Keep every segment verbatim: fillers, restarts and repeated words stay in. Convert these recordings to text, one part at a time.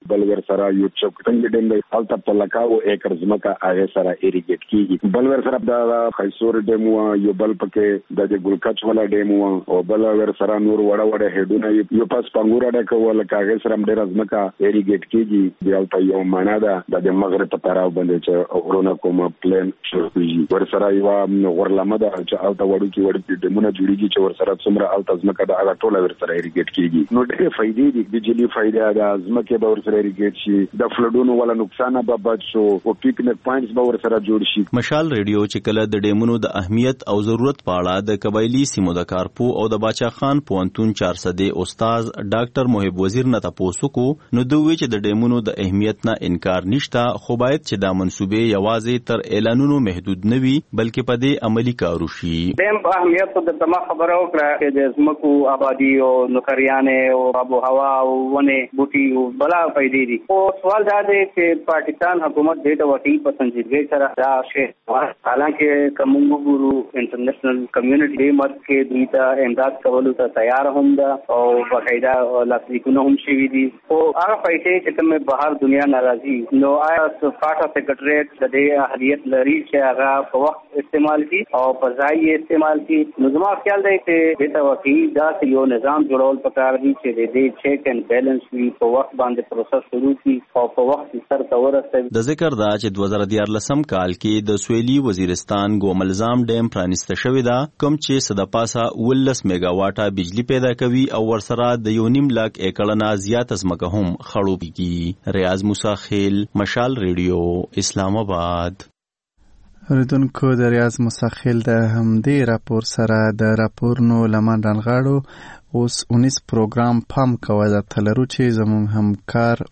بل ور سره یو چوکټنګ ډیم دی هلته په لکاو ایکر ځمکه هغه سره ایریګیټ کیږي. بل ور سره د خیسور ډیم یو بل پکې د ګلکچ ولا ډیم او بل ور سره نور وړه وړه هډونه یو پاس پنګور اډه کول کاغه سره ډیر ځمکه ایریګیټ کیږي. د هلته یو معنا ده د مغرب په طرف باندې چې اورونه کوم پلان شوږي ور سره یو ورلمه ده چې هلته وړو کې وړو ډیمونه جوړیږي چې ور سره څومره هلته ځمکه د هغه ټوله ور سره ایریګیټ کیږي. نو ډېر فائدې دي، بجلی فائدہ ده، ځمکه به ور سره ایریګیټ شي، د فلډونو ولا نقصان به بچ شو او پیکنیک پوینټس به ور سره جوړ شي. مشال ریډیو چې کله د ډیمونو د اهمیت او ضرورت په اړه د قبایلی سیمو د کارپو او د باچا خان پوهنتون چار سدې استاد ډاکټر محب وزیر نه تاسو کو نو دوی چې د ډیمونو د اهمیت نه انکار نشته، خو باید چې دا منسوبې یوازې تر اعلانونو محدود نه وي بلکې په دې عملی کار وشي. دیم اهمیت د تمه خبره وکړه چې د زمکو آبادی او نوکریانې او آب و هوا او ونه بوټي او بلا پیدا دي. او سوال دا دی چې پاکستان حکومت دې ته وټي په سنجیدګۍ سره دا شی حالانکه کومو ګورو انټرنیشنل کمیونټي مت کې دوی ته امداد کولو ته تیار هم ده او باقاعده لاسلیکونه هم شوي دي. او هغه پیسې چې کومه بهر دنیا ناراضي نو آیا فاټا سیکریټریټ د دې اهلیت لري چې هغه په وخت استعمال کی او په ځای استعمال کی. نو زما خیال دی چې د توقی دا یو نظام جوړول پکار دي چې د دې چیک اینڈ بیلنس وی په وخت باندې پروسس شروع کی او په وخت سر ته ورسوي. د ذکر دا چې دوه زره دیارلسم کال کې د سویلي وزیرستان ګوملزام ډیم پرانیسته شوی دا کوم چې صد پاسه ولس میگا واټه بجلی پیدا کوي او ورسره د یو نیم لاک ایکړه نه زیات ځمکه هم خړوبېږي. ریاض موسی خیل، مشال ریډیو، اسلام آباد. اوریدونکو د ریاض مسخیل د همدې راپور سره د راپورنو لمن رانغاړو. اوس اونیس پروګرام پام کوه د تلرو چې زموږ همکار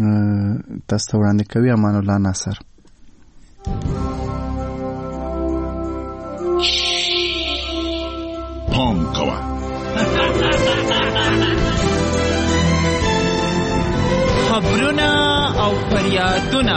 تاسو وړاندې کوي امان الله ناصر. پام کوه خبرونه او فریادونه.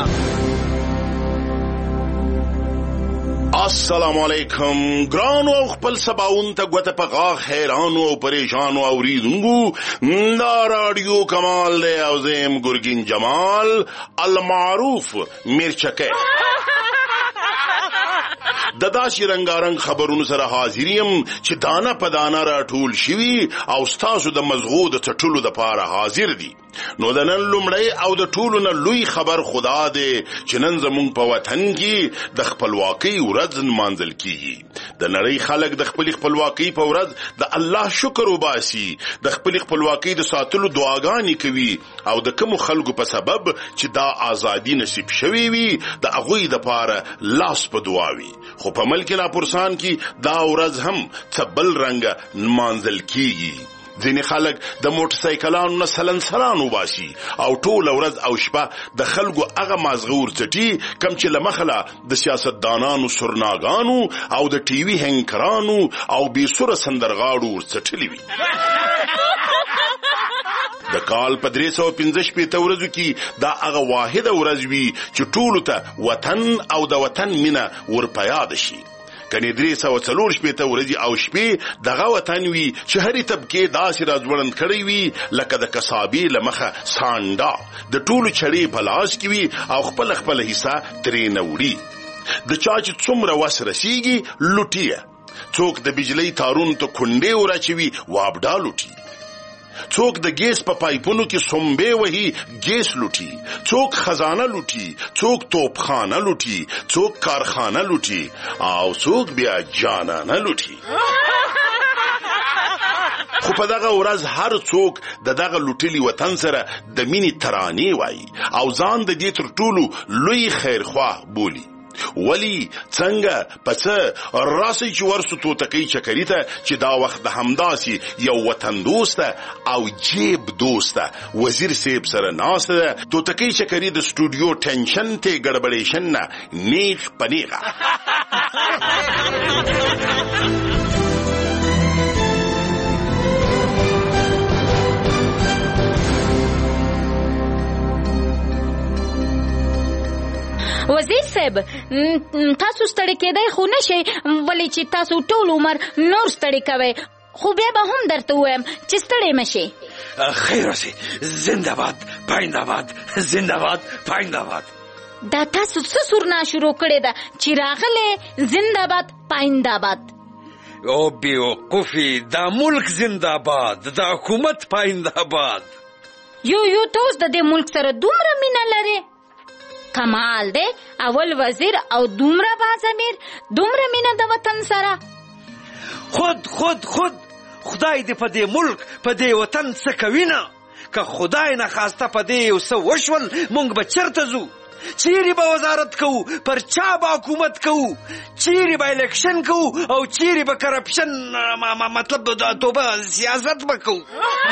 السلام علیکم ګرانو او خپل سباون ته ګوته په غاښ حیرانو او پریشانو اوریدونکو دا رادیو کمال دی او زم ګرګین جمال المعروف میرچکه د داسې رنګارنګ خبرونو سره حاضریم چې دانه په دانه راټول شوي او ستاسو د مزغو د څټلو دپاره حاضر دي. نو د نن لومړی او د ټولو نه لوی خبر خدا دی چې نن زموږ په وطن کې د خپلواکۍ ورځ نمانځل کیږي. د نړۍ خلک د خپل خپلواکۍ په ورځ د الله شکر وباسي، د خپل خپلواکۍ د ساتلو دعاګانې کوي او د کوم خلکو په سبب چې دا ازادي نصیب شوی وي د هغوی دپاره لاس په دعا وي. خو په ملک لاپورسان کې دا ورځ هم څه بل رنګه نمانځل کیږي. ځینې خلک د موټر سایکلانو نه سلنسران وباسي او ټوله ورځ او شپه د خلکو هغه مازغه ورڅټي کم چې له مخله د سیاستدانانو سرناګانو او د ټي وي هنکرانو او بېسوره سندرغاړو ورڅټلي وي. د کال په درې سوه پنځه شپېته ورځو کې دا هغه واحده ورځ وي چې ټولو ته وطن او د وطن مینه ورپه یاده شي. کنې درې سوه څلور شپېته ورځې او شپې دغه وطن وي چې هرې طبقې داسې راځوړند کړی وي لکه د کسابې له مخه سانډا د ټولو چړې په لاس کې وي او خپله خپله حصه ترې نه وړي. د چا چې څومره وس رسیږي لوټي یې، څوک د بجلۍ تارونو ته کونډې وراچوي وابډا لوټي، څوک د ګیس په پایپونو کې سومبې وهي ګیس لوټي، څوک خزانه لوټي، څوک توپخانه لوټي، څوک کارخانه لوټي او څوک بیا جانانه لوټي. خو په دغه ورځ هر څوک د دغه لوټلي وطن سره د مینې ترانې وایي او ځان د دې تر ټولو لوی خیرخواه بولي. ولی څنګه پڅه راسي چې ورسو توتکۍ چکري ته چې دا وخت د همداسي یو وطن دوسته او جیب دوسته وزیر صاحب سره ناسته ده. توتکۍ چکري د سټوډیو ټینشن ته ګډبډېشن نه نیغ پنیغه. وزیر صاحب تاسو ستړي کېدای خو نشئ ولې چې تاسو ټول عمر نور ستړي کوئ، خو بیا به هم درته ووایم چې ستړي مه شئ. خیر اوسې. زنده‌باد پاینده زنده‌باد پاینده. دا تاسو څه سورنا شروع کړې ده چې راغله زنده‌باد پاینده؟ او بیوقوفی دا ملک زنده‌باد، دا حکومت پاینده. یو یو توس د دې ملک سره دومره مینه لري. کمال دی، اول وزیر او دومره بازمیر، دومره مینه د وطن سره. خود خود خود خدای دې په دې ملک په دې وطن څه کوي نه. که خدای نه خواسته په دې یو څه وشول مونږ به چرته ځو؟ چیرې به وزارت کوو؟ پر چا به حکومت کوو؟ چیرې به الیکشن کوو او چیرې به کرپشن مطلب د توبه سیاست به کوو؟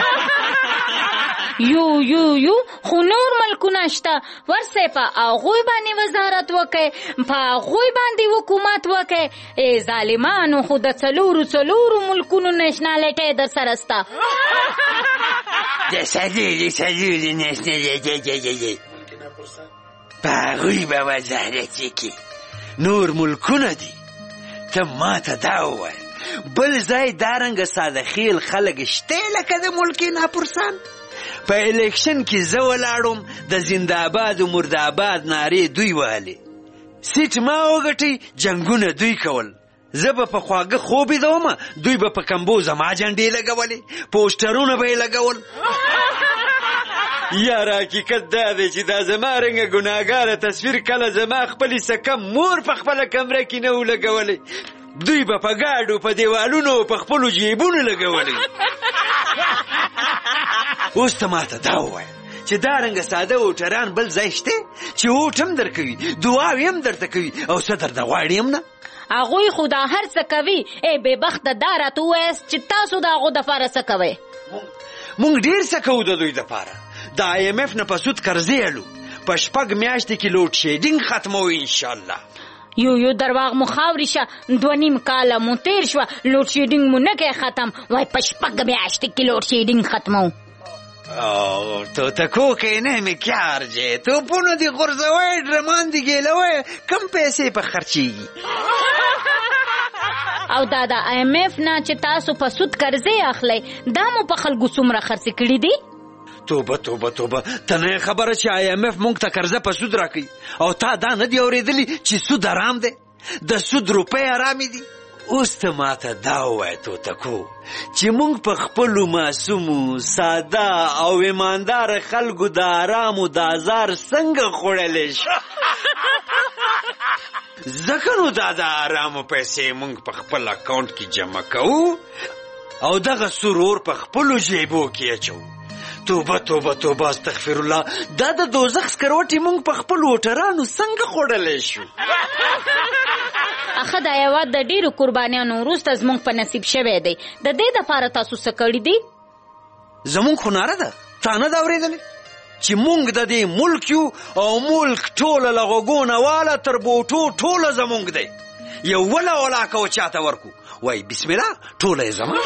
یو یو یو خو نور ملکونه شته، ورسې په هغوی باندې وزارت وکئ، په هغوی باندې حکومت وکئ. ای ظالمانو، خو د څلورو څلورو ملکونو نیشنالټۍ در سره سته. د څلورو څلورو نیشنالټۍ په هغوی به وزارت وکړي. نور ملکونه دي. ته ما ته دا ووایه بل ځای دارنګه ساده خیل خلک شته لکه د ملک ناپرسان؟ په الیکشن کې زه ولاړم، د زنده‌باد و مرده‌باد نارې دوی وهلې، سیټ ما وګټئ، جنګونه دوی کول. زه به په خواږه خوب ویده، دوی به په کمبو زما جنډې لګولې، پوسټرونه به یې لګول. یاره حقیقت دا دی چې دا زما رنګه ګناهګاره تصویر کله زما خپلې سکم مور په خپله کمره کې نه و لګولی، دوی به په ګاډو په دیوالونو په خپلو جیبونو لګولی. اوس ته ماته دا ووایه چې دا رنګه ساده ووټران بل ځای شته چې ووټ هم در کوي، دعاوې هم درته کوي او څه درته غواړي هم نه؟ هغوی خو دا هر څه کوي. ای بېبخته دا راته ووایاست چې تاسو د هغو دپاره څه کوئ؟ مونږ ډېر څه کوو د دوی دپاره. د آی ایم اف نه په سود قرضې اړو، په شپږ میاشتې کې لوډ شیډینګ ختموو انشاءالله. یو یو درواغ مو خاورې شه، دوه نیم کاله مو تېر شوه، لوډ شیډینګ مو نه کوي ختم، وایي په شپږ میاشتې کې لوډ شیډینګ ختموو. او تو تکو که نمی کارجه، تو پونو دی غرزوی درمان دی گیلوی کم پیسې په خرچیږي. او دا د آی ایم اف نه چې تاسو په سود قرضې اخلئ، دا مو په خلکو څومره خرڅې کړي دي؟ توبه توبه توبه، ته نه خبره چې آی ایم اف مونږ ته قرضه په سود راکوي، او تا دا نه دی اورېدلی چې سود حرام دی؟ د سود روپۍ حرامې دي. اوس ته ماته دا ووایه توتکو چې مونږ په خپلو معصومو ساده او ایمانداره خلکو د حرامو د ازار څنګه خوړلی شو؟ ځکه نو دا د حرامو پیسې مونږ په خپل اکاونټ کې جمع کوو او دغه سرور په خپلو جیبو کې اچوو. توبه توبه توبه استغفر الله، دا د دوزخ سکروټې مونږ په خپلو وټرانو څنګه خوړلی شو؟ اخه دا هېواد د ډېرو قربانیانو وروسته زموږ په نصیب شوی دی. د دې دپاره تاسو څه کړي دي؟ زموږ خو ناره ده، تا نه ده اورېدلې چې مونږ د دې ملک یو او ملک ټوله له غوږونه واله تر بوټو ټوله زمونږ دی. یو وله ولاکه و چاته ورکو، وایي بسم الله ټوله یې زما.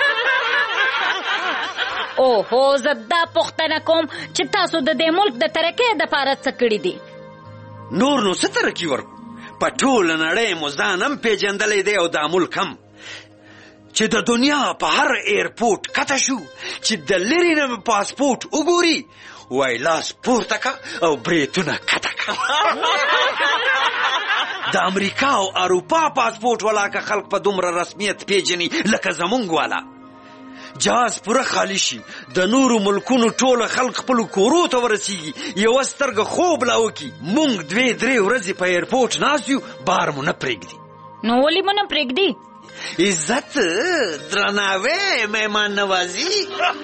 اوهو، زه دا پوښتنه کوم چې تاسو د دې ملک د ترقۍ دپاره څه کړي دي؟ نور نو څه ترقي ورکو؟ په ټوله نړۍ مو ځان هم پیژندلی دی او دا ملک هم چې د دنیا په هر ایرپورټ کته شو چې د لرې نه پاسپورټ وګوري، وایي لاس پورته که او بریتونه کته که. د امریکا او اروپا پاسپورټ ولاکه خلک په دومره رسمیت پیژني لکه زمونږ والا. جهاز پوره خالی شي، د نورو ملکونو ټوله خلک خپلو کورو ته ورسیږي، یوه سترګه خوب لا وکړي، مونږ دوې درې ورځې په ایرپورټ ناست یو، بار مو نه پرېږدي. نو ولې مو نه پرېږدي؟ عزت، درناوی، مهمان نوازي.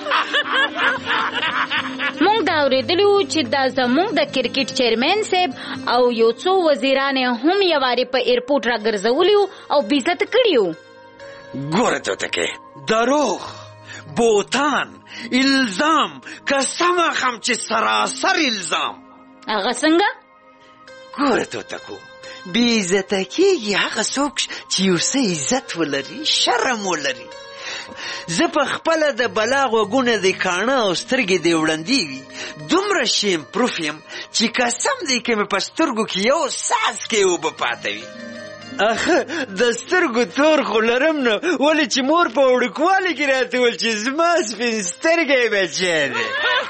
مونږ دا اورېدلي وو چې دا زموږ د کرکټ چیرمن صاحب او یو څو وزیران هم یو وارې په ایرپورټ راګرځولي وو او بېعزته کړي وو. ګوره توتکې، دروغ، بوتان، الزام، قسم اخم چې سراسر الزام. هغه څنګه؟ ګوره توتکو، بې عزته کېږي هغه څوک چې یو څه عزت ولري، شرم ولري. زه په خپله د بلا غوږونه د کاڼه او سترګې د وړندې وي دومره شیم پروف یم چې قسم دی که مې په سترګو کې یو څاڅکی اوبه پاته وي. اخه د سترګو تور خو لرم نه، ولې چې مور په وړوکوالي کې راته ویل چې زما سپین سترګی بچی دی.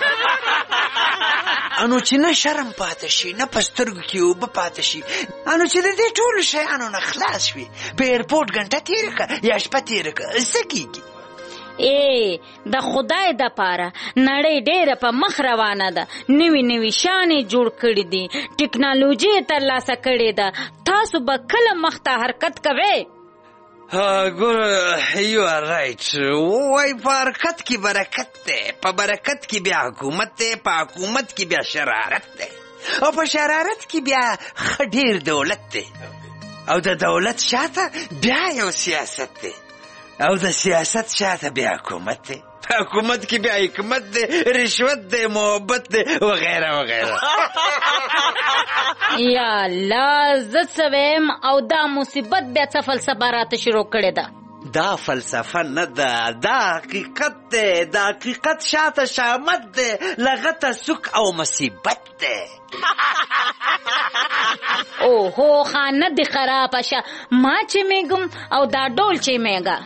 انو چې نه شرم پاته شي، نه په سترګو کې اوبه پاته شي، انو چې د دې ټولو شیانو نه خلاص شوي، په ایرپورټ ګنټه تېره کړه یا شپه تېره کړه، څه کېږي؟ ای د خدای د پاره نړۍ ډېره په مخ روانه ده، نوي نوي شیانې جوړ کړي دي، ټکنالوژي یې ترلاسه کړې ده. تاسو به کله مخ ته حرکت کوئ؟ ګوره یو آر رایټ، وای په حرکت کې برکت دی، په برکت کې بیا حکومت دی، په حکومت کې بیا شرارت دی، او په شرارت کې بیا ښه ډېر دولت دی، او د دولت شاته بیا یو سیاست دی، او د سیاست شاته بیا حکومت دی، په حکومت کې بیا حکمت دی، رشوت دی، محبت دی، وغیره وغیره. یا الله، زه څه ویم او دا مصیبت بیا څه فلسفه راته شروع کړې ده؟ دا فلسفه نه ده، دا حقیقت دی، دا حقیقت شاته شامت دی، لغته سوک او مصیبت دی. اوهو خانه دی خرابه شه، ما چې میګم او دا ډول چې میګه.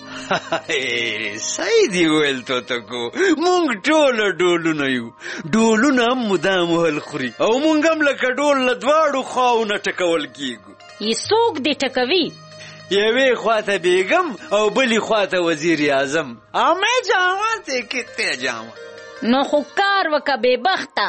صحیح دی ویل توتکو، مونږ ټوله ډولونه یو، ډولونه هم مدام وهل خوري، او مونږ هم لکه ډول له دواړو خواونه ټکول کیږو. یې څوک دې ټکوي؟ یوې خواته بیګم او بلې خواته وزیر اعظم. امې جامه ته کته جامه، نو خو کار وکه بې بخته.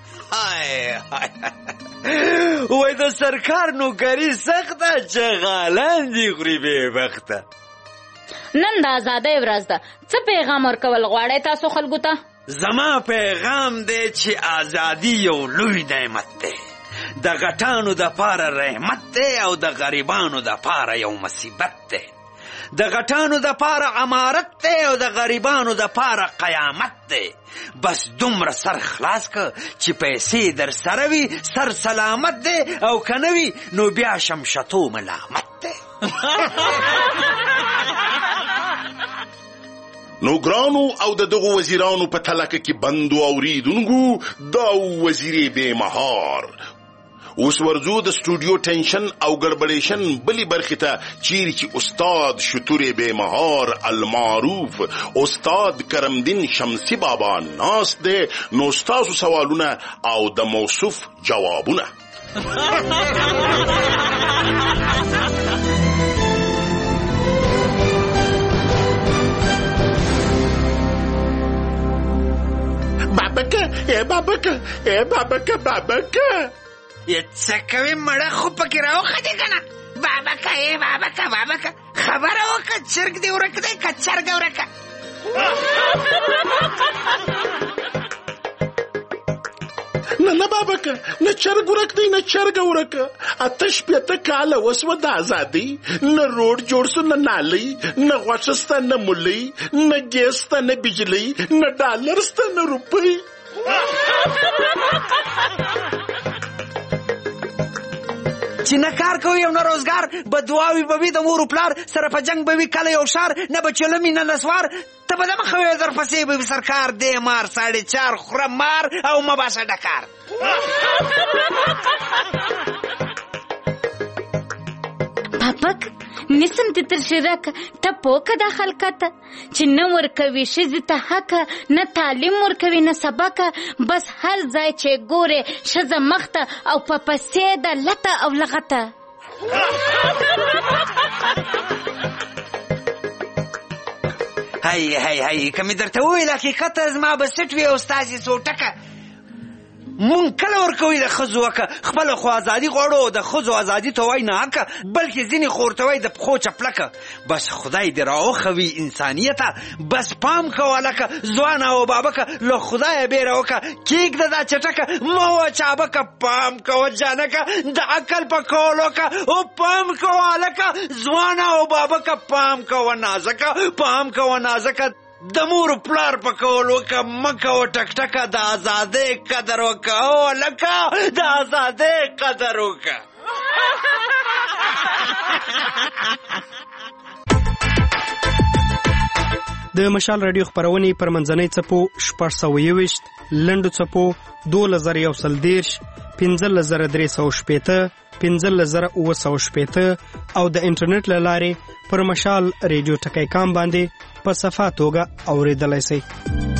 وای د سرکار نوکري سخته، چغالان دي خوري بې بخته. نن د ازادۍ ورځ ده، څه پیغام ورکول غواړئ تاسو خلکو ته؟ زما پیغام دی چې ازادي یو لوی نعمت دی، د غټانو د پاره رحمت دی، او د غریبانو د پاره یو مصیبت دی. د غټانو د پاره امارت دی، او د غریبانو د پاره قیامت دی. بس دومره سر خلاص که چې پیسې در سره وي، سر سلامت دی، او که نه وي نو بیا شمشتو ملامت دی. نو ګرانو او د دغو وزیرانو په تلکه کې بندو اوریدونکو، دا وزیرې بې مهار. اوس ورځو د سټوډیو ټینشن او ګړبړېشن بلې برخې ته، چیرې چې استاد شتورې بې مهار المعروف استاد کرمدین شمسی بابا ناست دی. نو ستاسو سوالونه او د موصوف جوابونه. بابکه ای بابکه ای بابکه بابکه یا څه کوې مړه، خو پکې راوخدې که نه؟ بابکه ای بابکه بابکه خبره وکړه، چرګ دې ورک دی که چرګه ورکه؟ نه نه بابکه، نه چرګ ورک دی نه چرګه ورکه. اته شپېته کاله وسوه د ازادۍ، نه روډ جوړ سو، نه نالۍ، نه غوښه سته، نه مولۍ، نه ګیس سته، نه بجلۍ، نه ډالر سته، نه روپۍ. چې نه کار کوي او نه روزګار، بدواوي به وي د مور و پلار، سره په جنګ به وي کله یو ښار، نه به چلمي نه نسوار، ته به د مخه وې درپسې به وي سرکار، دې مار ساړې چار خوره مار او مه باسه ډکار. پاپک نسم تی تر شرک ته پوکه دا خلکته چې نه ورکوي ښځې ته حقه، نه تعلیم ورکوي نه سبقه، بس هر ځای چې ګورې ښځه مخته او په پسې ده لته او لغته. هی هی هی که مې درته وویل حقیقت زما به سټ وي او ستاسې څو ټکه. مونږ کله ورکوي د ښځو حقه، خپله خو ازادي غواړو، د ښځو ازادي ته وایي نه حقه، بلکې ځینې خو ورته وایي د پښو چپلکه. بس خدای دې راوښوي انسانیته، بس پام کوه لکه ځوانه او بابکه، له خدایه بیره وکړه، کېږده دا چټکه، مه وه چابکه، پام کوه جانکه، د عقل په کول وکړه، او پام کوه لکه ځوانه او بابکه، پام کوه نازکه، پام کوه نازکه، د مور پلار په کول وکړه، مه کوه ټکټکه، د ازادۍ قدر وکړه، او لکه د ازادۍ قدر وکړه. د مشال رادیو خپرونې پر منځنۍ څپو شپږ سوه یوویشت، لنډو څپو دولس زره یو سل دېرش، پنځلس زره درې سوه شپېته، پنځلس زره اووه سوه شپېته او د انټرنیټ له لارې پر مشال ریډیو ټکی کام باندې په صفا توګه اورېدلی سئ.